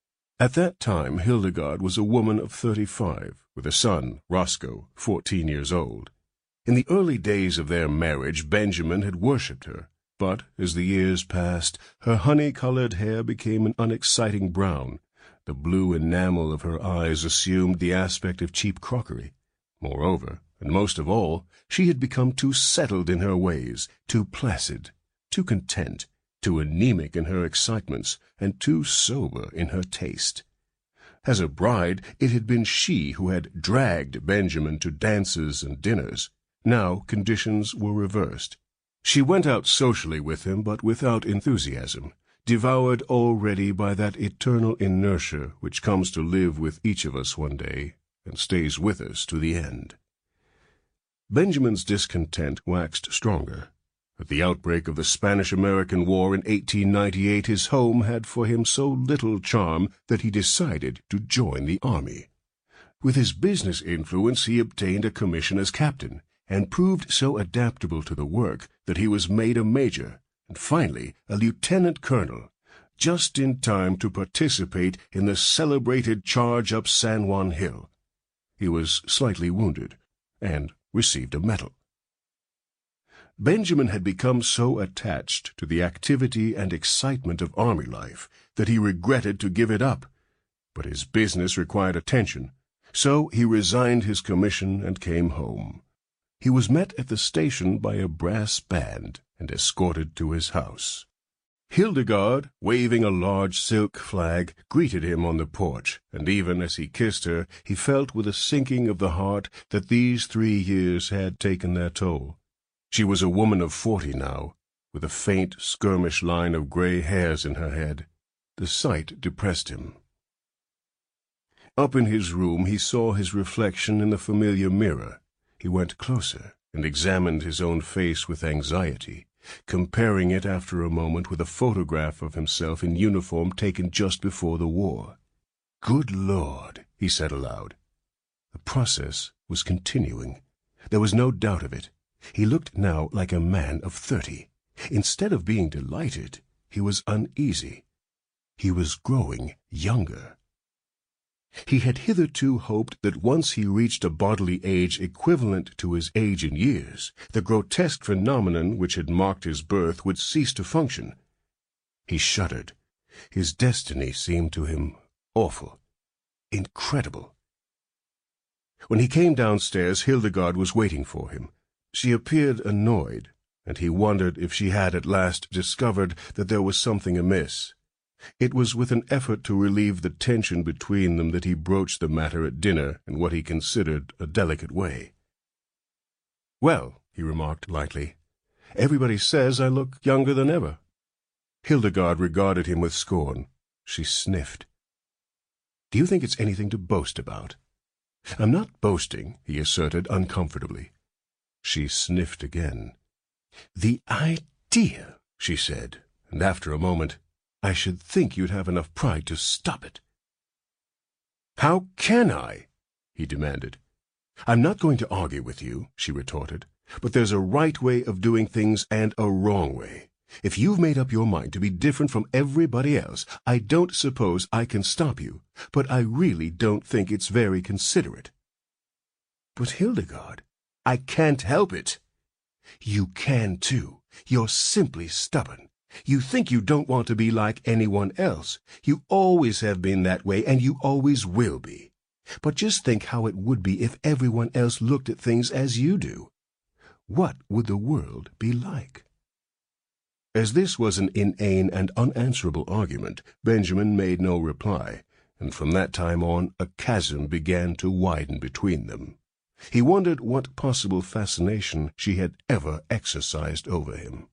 At that time Hildegarde was a woman of thirty-five, with a son, Roscoe, fourteen years old. In the early days of their marriage Benjamin had worshipped her, but as the years passed, her honey-colored hair became an unexciting brown. The blue enamel of her eyes assumed the aspect of cheap crockery. Moreover, and most of all, she had become too settled in her ways, too placid, too content, too anemic in her excitements, and too sober in her taste. As a bride, it had been she who had dragged Benjamin to dances and dinners. Now conditions were reversed. She went out socially with him, but without enthusiasm, devoured already by that eternal inertia which comes to live with each of us one day and stays with us to the end. Benjamin's discontent waxed stronger. At the outbreak of the Spanish-American War in eighteen ninety-eight, his home had for him so little charm that he decided to join the army. With his business influence, he obtained a commission as captain, and proved so adaptable to the work that he was made a major, and finally a lieutenant colonel, just in time to participate in the celebrated charge up San Juan Hill. He was slightly wounded, and received a medal. Benjamin had become so attached to the activity and excitement of army life that he regretted to give it up, but his business required attention, so he resigned his commission and came home. He was met at the station by a brass band and escorted to his house. Hildegard, waving a large silk flag, greeted him on the porch, and even as he kissed her, he felt with a sinking of the heart that these three years had taken their toll. She was a woman of forty now, with a faint, skirmish line of gray hairs in her head. The sight depressed him. Up in his room he saw his reflection in the familiar mirror. He went closer and examined his own face with anxiety, comparing it after a moment with a photograph of himself in uniform taken just before the war. "Good Lord," he said aloud. The process was continuing. There was no doubt of it. He looked now like a man of thirty. Instead of being delighted, he was uneasy. He was growing younger. He had hitherto hoped that once he reached a bodily age equivalent to his age in years, the grotesque phenomenon which had marked his birth would cease to function. He shuddered. His destiny seemed to him awful, incredible. When he came downstairs, Hildegard was waiting for him. She appeared annoyed, and he wondered if she had at last discovered that there was something amiss. It was with an effort to relieve the tension between them that he broached the matter at dinner in what he considered a delicate way. "Well," he remarked lightly, "everybody says I look younger than ever." Hildegard regarded him with scorn. She sniffed. "Do you think it's anything to boast about?" "I'm not boasting," he asserted uncomfortably. She sniffed again. "The idea," she said, and after a moment, "I should think you'd have enough pride to stop it." "How can I?" he demanded. "I'm not going to argue with you," she retorted, "but there's a right way of doing things and a wrong way. If you've made up your mind to be different from everybody else, I don't suppose I can stop you, but I really don't think it's very considerate." "But Hildegard, I can't help it." "You can, too. You're simply stubborn. You think you don't want to be like anyone else. You always have been that way, and you always will be. But just think how it would be if everyone else looked at things as you do. What would the world be like?" As this was an inane and unanswerable argument, Benjamin made no reply, and from that time on a chasm began to widen between them. He wondered what possible fascination she had ever exercised over him.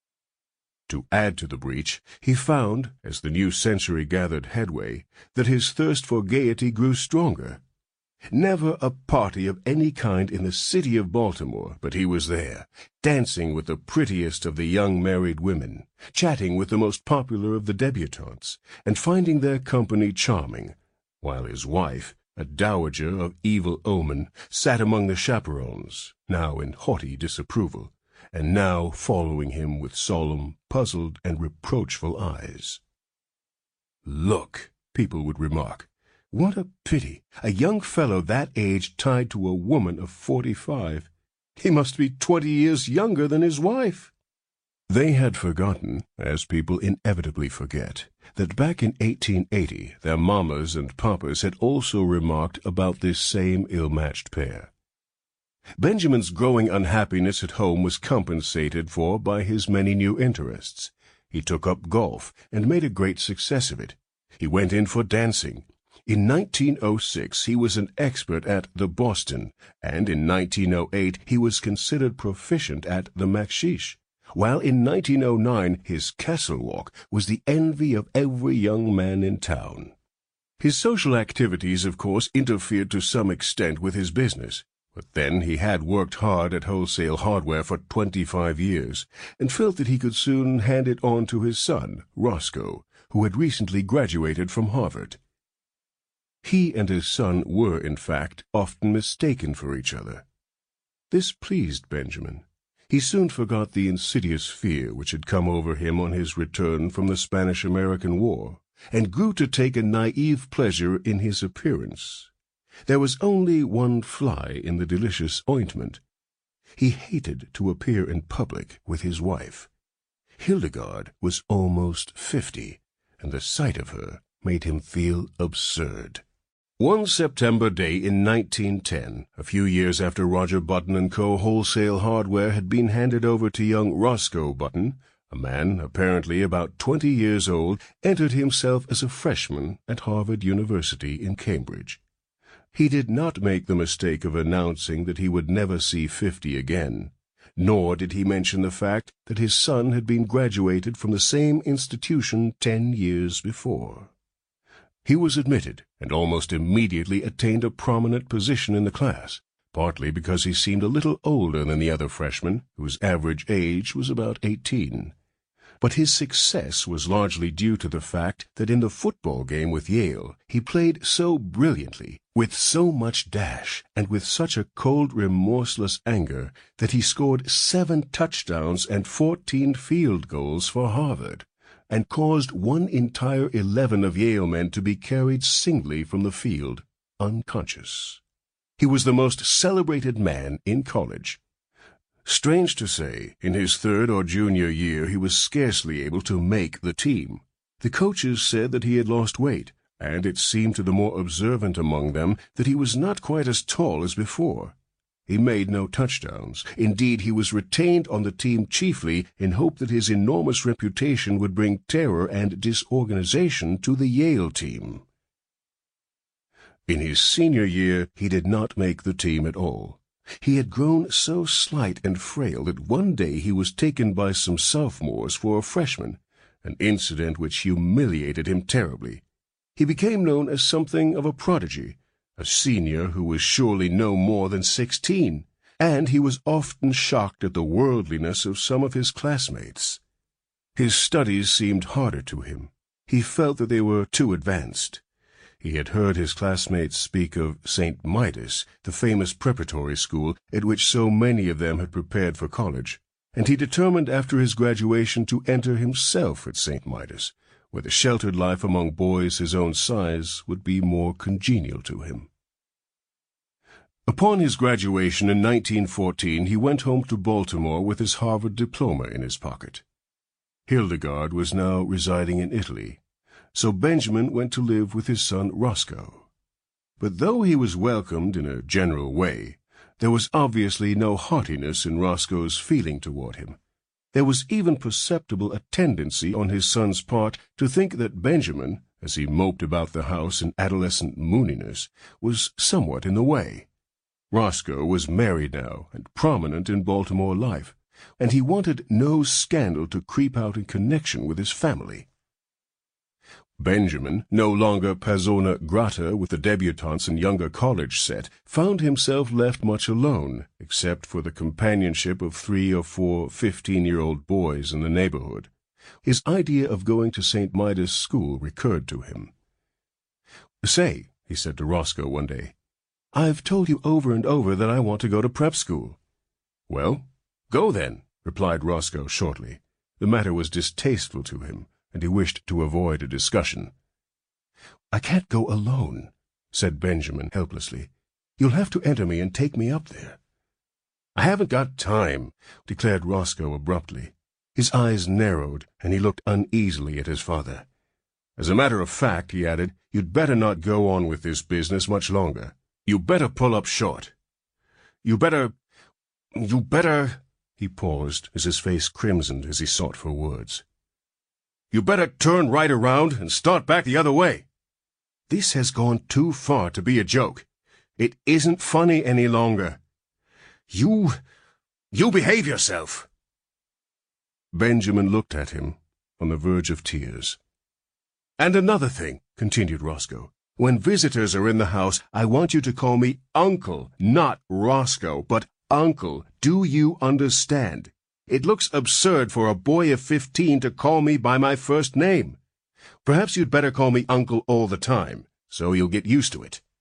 To add to the breach, he found, as the new century gathered headway, that his thirst for gaiety grew stronger. Never a party of any kind in the city of Baltimore but he was there, dancing with the prettiest of the young married women, chatting with the most popular of the debutantes, and finding their company charming, while his wife, a dowager of evil omen, sat among the chaperons, now in haughty disapproval, and now following him with solemn, puzzled, and reproachful eyes. "Look," people would remark, "what a pity, a young fellow that age tied to a woman of forty-five. He must be twenty years younger than his wife." They had forgotten, as people inevitably forget, that back in eighteen eighty their mammas and papas had also remarked about this same ill-matched pair. Benjamin's growing unhappiness at home was compensated for by his many new interests. He took up golf and made a great success of it. He went in for dancing. In nineteen oh six, he was an expert at the Boston, and in nineteen oh eight, he was considered proficient at the Makshish, while in nineteen oh nine, his castle walk was the envy of every young man in town. His social activities, of course, interfered to some extent with his business, but then he had worked hard at wholesale hardware for twenty-five years, and felt that he could soon hand it on to his son, Roscoe, who had recently graduated from Harvard. He and his son were, in fact, often mistaken for each other. This pleased Benjamin. He soon forgot the insidious fear which had come over him on his return from the Spanish-American War, and grew to take a naive pleasure in his appearance. There was only one fly in the delicious ointment. He hated to appear in public with his wife. Hildegard was almost fifty, and the sight of her made him feel absurd. One September day in nineteen ten, a few years after Roger Button and Co. wholesale hardware had been handed over to young Roscoe Button, a man apparently about twenty years old entered himself as a freshman at Harvard University in Cambridge. He did not make the mistake of announcing that he would never see fifty again, nor did he mention the fact that his son had been graduated from the same institution ten years before. He was admitted, and almost immediately attained a prominent position in the class, partly because he seemed a little older than the other freshmen, whose average age was about eighteen. But his success was largely due to the fact that in the football game with Yale, he played so brilliantly, with so much dash, and with such a cold, remorseless anger, that he scored seven touchdowns and fourteen field goals for Harvard, and caused one entire eleven of Yale men to be carried singly from the field, unconscious. He was the most celebrated man in college. Strange to say, in his third or junior year he was scarcely able to make the team. The coaches said that he had lost weight, and it seemed to the more observant among them that he was not quite as tall as before. He made no touchdowns. Indeed, he was retained on the team chiefly in hope that his enormous reputation would bring terror and disorganization to the Yale team. In his senior year, he did not make the team at all. He had grown so slight and frail that one day he was taken by some sophomores for a freshman, an incident which humiliated him terribly. He became known as something of a prodigy, a senior who was surely no more than sixteen, and he was often shocked at the worldliness of some of his classmates. His studies seemed harder to him. He felt that they were too advanced. He had heard his classmates speak of Saint Midas, the famous preparatory school at which so many of them had prepared for college, and he determined after his graduation to enter himself at Saint Midas, where the sheltered life among boys his own size would be more congenial to him. Upon his graduation in nineteen fourteen, he went home to Baltimore with his Harvard diploma in his pocket. Hildegard was now residing in Italy, so Benjamin went to live with his son Roscoe. But though he was welcomed in a general way, there was obviously no heartiness in Roscoe's feeling toward him. There was even perceptible a tendency on his son's part to think that Benjamin, as he moped about the house in adolescent mooniness, was somewhat in the way. Roscoe was married now and prominent in Baltimore life, and he wanted no scandal to creep out in connection with his family. Benjamin, no longer persona grata with the debutantes and younger college set, found himself left much alone, except for the companionship of three or four fifteen-year-old boys in the neighborhood. His idea of going to Saint Midas School recurred to him. "Say," he said to Roscoe one day, "I've told you over and over that I want to go to prep school." "Well, go then," replied Roscoe shortly. The matter was distasteful to him, and he wished to avoid a discussion. "I can't go alone," said Benjamin helplessly. "You'll have to enter me and take me up there." "I haven't got time," declared Roscoe abruptly. His eyes narrowed, and he looked uneasily at his father. "As a matter of fact," he added, "you'd better not go on with this business much longer. You better pull up short. You better... you better—" He paused, as his face crimsoned as he sought for words. "You better turn right around and start back the other way." This has gone too far to be a joke. It isn't funny any longer. You... you behave yourself." Benjamin looked at him, on the verge of tears. "And another thing," continued Roscoe. "When visitors are in the house, I want you to call me Uncle, not Roscoe, but Uncle. Do you understand? It looks absurd for a boy of fifteen to call me by my first name. Perhaps you'd better call me Uncle all the time, so you'll get used to it."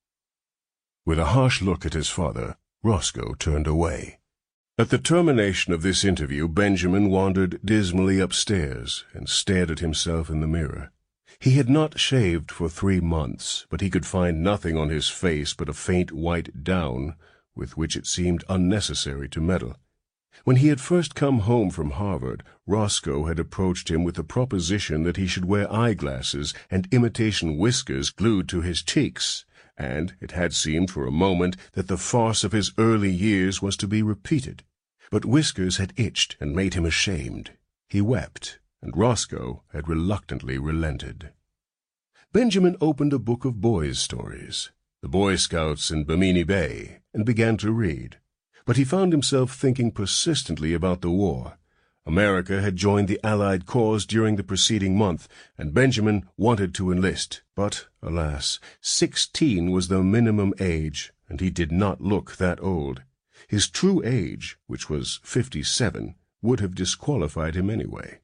With a harsh look at his father, Roscoe turned away. At the termination of this interview, Benjamin wandered dismally upstairs and stared at himself in the mirror. He had not shaved for three months, but he could find nothing on his face but a faint white down, with which it seemed unnecessary to meddle. When he had first come home from Harvard, Roscoe had approached him with the proposition that he should wear eyeglasses and imitation whiskers glued to his cheeks, and it had seemed for a moment that the farce of his early years was to be repeated. But whiskers had itched and made him ashamed. He wept, and Roscoe had reluctantly relented. Benjamin opened a book of boys' stories, The Boy Scouts in Bimini Bay, and began to read. But he found himself thinking persistently about the war. America had joined the Allied cause during the preceding month, and Benjamin wanted to enlist. But, alas, sixteen was the minimum age, and he did not look that old. His true age, which was fifty-seven, would have disqualified him anyway.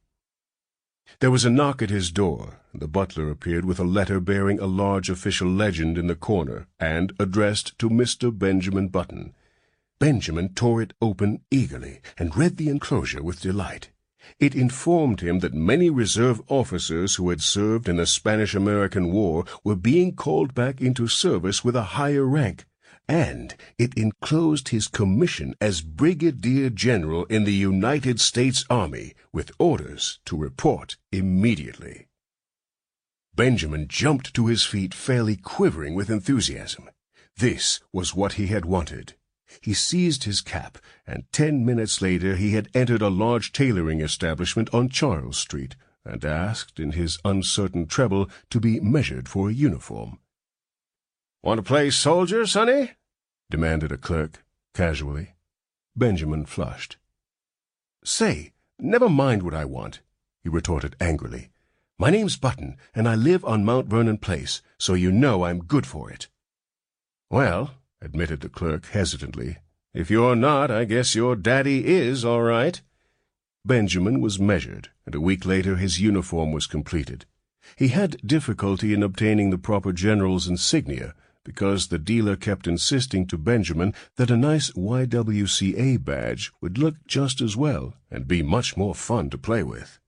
There was a knock at his door, and the butler appeared with a letter bearing a large official legend in the corner, and addressed to Mister Benjamin Button. Benjamin tore it open eagerly, and read the enclosure with delight. It informed him that many reserve officers who had served in the Spanish-American War were being called back into service with a higher rank, and it enclosed his commission as Brigadier General in the United States Army, with orders to report immediately. Benjamin jumped to his feet, fairly quivering with enthusiasm. This was what he had wanted. He seized his cap, and ten minutes later he had entered a large tailoring establishment on Charles Street, and asked, in his uncertain treble, to be measured for a uniform. "Want to play soldier, sonny?" demanded a clerk, casually. Benjamin flushed. "Say, never mind what I want," he retorted angrily. "My name's Button, and I live on Mount Vernon Place, so you know I'm good for it." "Well," admitted the clerk hesitantly, "if you're not, I guess your daddy is all right." Benjamin was measured, and a week later his uniform was completed. He had difficulty in obtaining the proper general's insignia, because the dealer kept insisting to Benjamin that a nice Y W C A badge would look just as well and be much more fun to play with.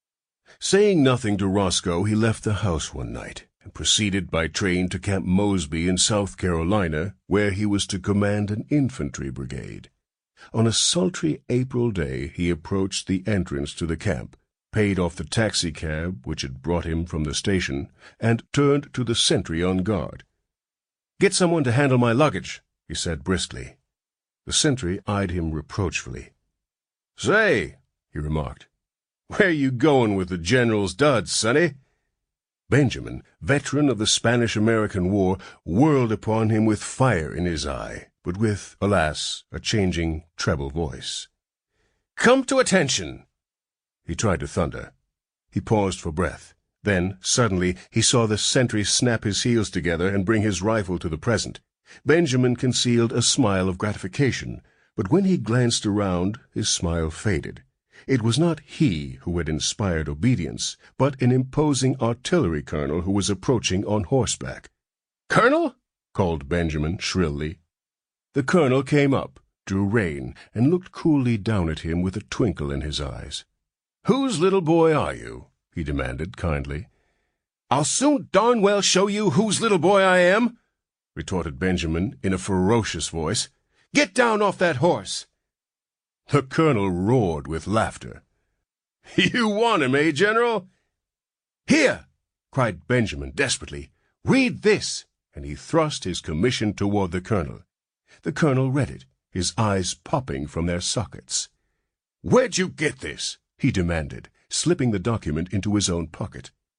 Saying nothing to Roscoe, he left the house one night and proceeded by train to Camp Mosby in South Carolina, where he was to command an infantry brigade. On a sultry April day he approached the entrance to the camp, paid off the taxicab which had brought him from the station, and turned to the sentry on guard. "Get someone to handle my luggage," he said briskly. The sentry eyed him reproachfully. "Say," he remarked, "where you going with the general's duds, sonny?" Benjamin, veteran of the Spanish-American War, whirled upon him with fire in his eye, but with, alas, a changing treble voice. "Come to attention!" He tried to thunder. He paused for breath. Then, suddenly, he saw the sentry snap his heels together and bring his rifle to the present. Benjamin concealed a smile of gratification, but when he glanced around, his smile faded. It was not he who had inspired obedience, but an imposing artillery colonel who was approaching on horseback. "Colonel?" called Benjamin shrilly. The colonel came up, drew rein, and looked coolly down at him with a twinkle in his eyes. "Whose little boy are you?" he demanded kindly. "I'll soon darn well show you whose little boy I am," retorted Benjamin in a ferocious voice. "Get down off that horse!" The colonel roared with laughter. "You want him, eh, General?" "Here!" cried Benjamin desperately. "Read this!" and he thrust his commission toward the colonel. The colonel read it, his eyes popping from their sockets. "Where'd you get this?" he demanded, slipping the document into his own pocket.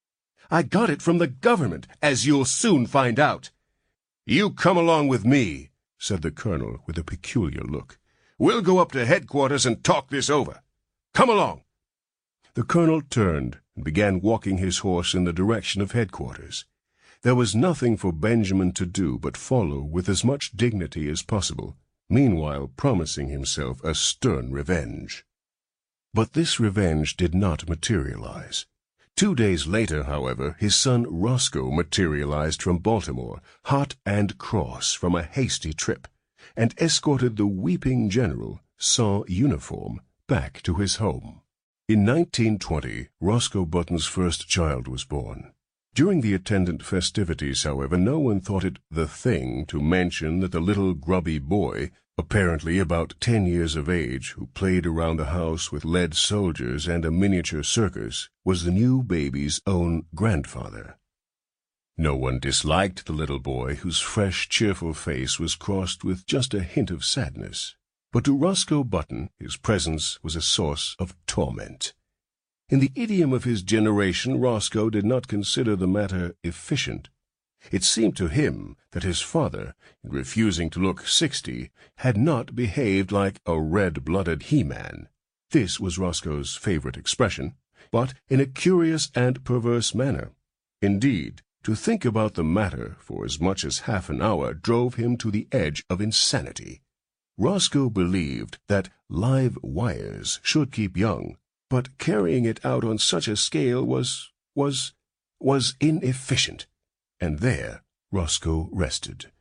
I got it from the government, as you'll soon find out." "You come along with me," said the colonel with a peculiar look. "We'll go up to headquarters and talk this over. Come along." The colonel turned and began walking his horse in the direction of headquarters. There was nothing for Benjamin to do but follow with as much dignity as possible, meanwhile promising himself a stern revenge. But this revenge did not materialize. Two days later, however, his son Roscoe materialized from Baltimore, hot and cross from a hasty trip, and escorted the weeping general, sans uniform, back to his home. In nineteen twenty, Roscoe Button's first child was born. During the attendant festivities, however, no one thought it the thing to mention that the little grubby boy, apparently about ten years of age, who played around the house with lead soldiers and a miniature circus, was the new baby's own grandfather. No one disliked the little boy, whose fresh, cheerful face was crossed with just a hint of sadness. But to Roscoe Button his presence was a source of torment. In the idiom of his generation, Roscoe did not consider the matter efficient. It seemed to him that his father, in refusing to look sixty, had not behaved like a red-blooded he-man. This was Roscoe's favorite expression, but in a curious and perverse manner. Indeed, to think about the matter for as much as half an hour drove him to the edge of insanity. Roscoe believed that live wires should keep young, but carrying it out on such a scale was, was, was inefficient. And there Roscoe rested.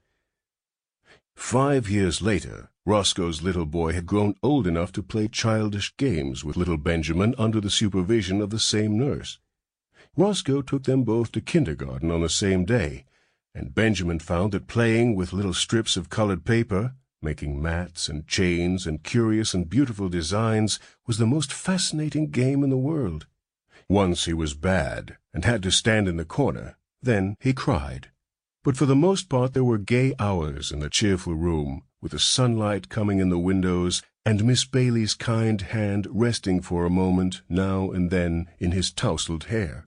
Five years later, Roscoe's little boy had grown old enough to play childish games with little Benjamin under the supervision of the same nurse. Roscoe took them both to kindergarten on the same day, and Benjamin found that playing with little strips of colored paper, making mats and chains and curious and beautiful designs, was the most fascinating game in the world. Once he was bad and had to stand in the corner. Then he cried. But for the most part there were gay hours in the cheerful room, with the sunlight coming in the windows, and Miss Bailey's kind hand resting for a moment now and then in his tousled hair.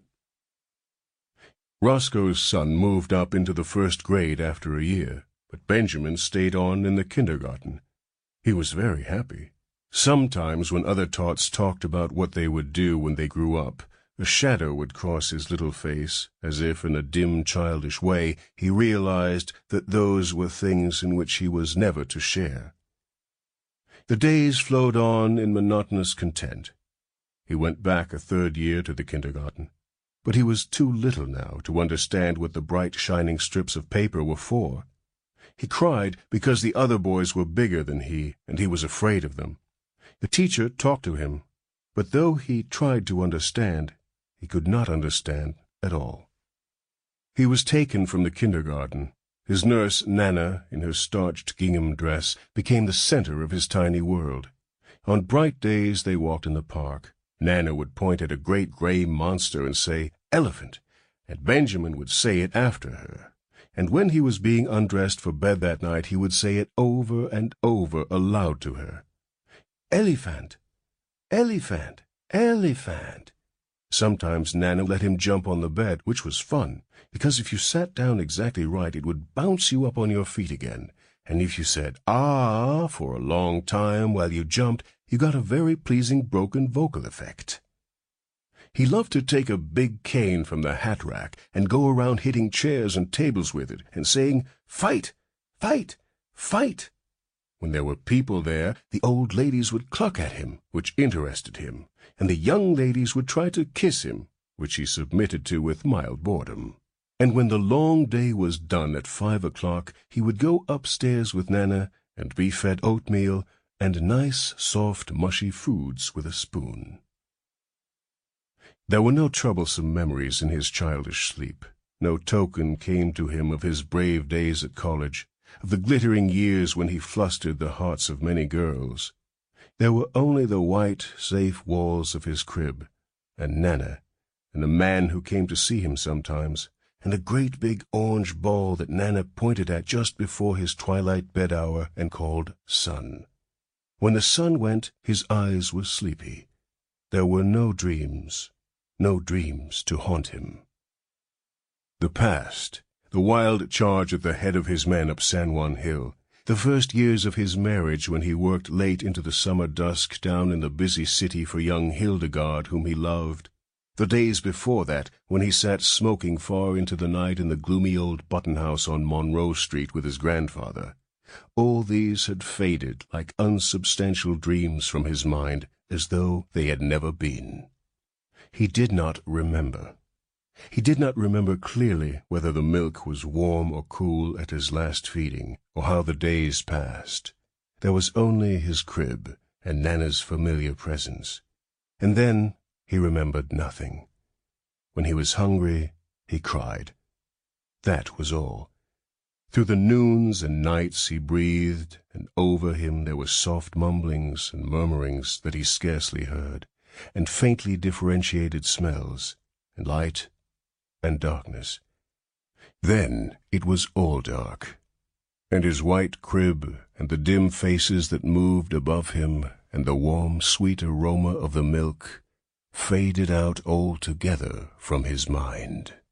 Roscoe's son moved up into the first grade after a year, but Benjamin stayed on in the kindergarten. He was very happy. Sometimes when other tots talked about what they would do when they grew up, a shadow would cross his little face, as if in a dim, childish way he realized that those were things in which he was never to share. The days flowed on in monotonous content. He went back a third year to the kindergarten, but he was too little now to understand what the bright, shining strips of paper were for. He cried because the other boys were bigger than he, and he was afraid of them. The teacher talked to him, but though he tried to understand, he could not understand at all. He was taken from the kindergarten. His nurse, Nana, in her starched gingham dress, became the center of his tiny world. On bright days they walked in the park. Nana would point at a great gray monster and say, "Elephant," and Benjamin would say it after her. And when he was being undressed for bed that night, he would say it over and over aloud to her. "Elephant, elephant, elephant." Sometimes Nana let him jump on the bed, which was fun, because if you sat down exactly right, it would bounce you up on your feet again, and if you said "ah" for a long time while you jumped, you got a very pleasing broken vocal effect. He loved to take a big cane from the hat rack and go around hitting chairs and tables with it and saying, "Fight, fight, fight." When there were people there, the old ladies would cluck at him, which interested him, and the young ladies would try to kiss him, which he submitted to with mild boredom. And when the long day was done at five o'clock, he would go upstairs with Nana and be fed oatmeal and nice, soft, mushy foods with a spoon. There were no troublesome memories in his childish sleep. No token came to him of his brave days at college, of the glittering years when he flustered the hearts of many girls. There were only the white, safe walls of his crib, and Nana, and a man who came to see him sometimes, and a great big orange ball that Nana pointed at just before his twilight bed hour and called Sun. When the sun went, his eyes were sleepy. There were no dreams, no dreams to haunt him. The past, the wild charge at the head of his men up San Juan Hill, the first years of his marriage when he worked late into the summer dusk down in the busy city for young Hildegard whom he loved, the days before that when he sat smoking far into the night in the gloomy old button-house on Monroe Street with his grandfather, all these had faded like unsubstantial dreams from his mind as though they had never been. He did not remember. He did not remember clearly whether the milk was warm or cool at his last feeding, or how the days passed. There was only his crib and Nana's familiar presence. And then he remembered nothing. When he was hungry, he cried. That was all. Through the noons and nights he breathed, and over him there were soft mumblings and murmurings that he scarcely heard, and faintly differentiated smells, and light and darkness. Then it was all dark, and his white crib and the dim faces that moved above him and the warm, sweet aroma of the milk faded out altogether from his mind.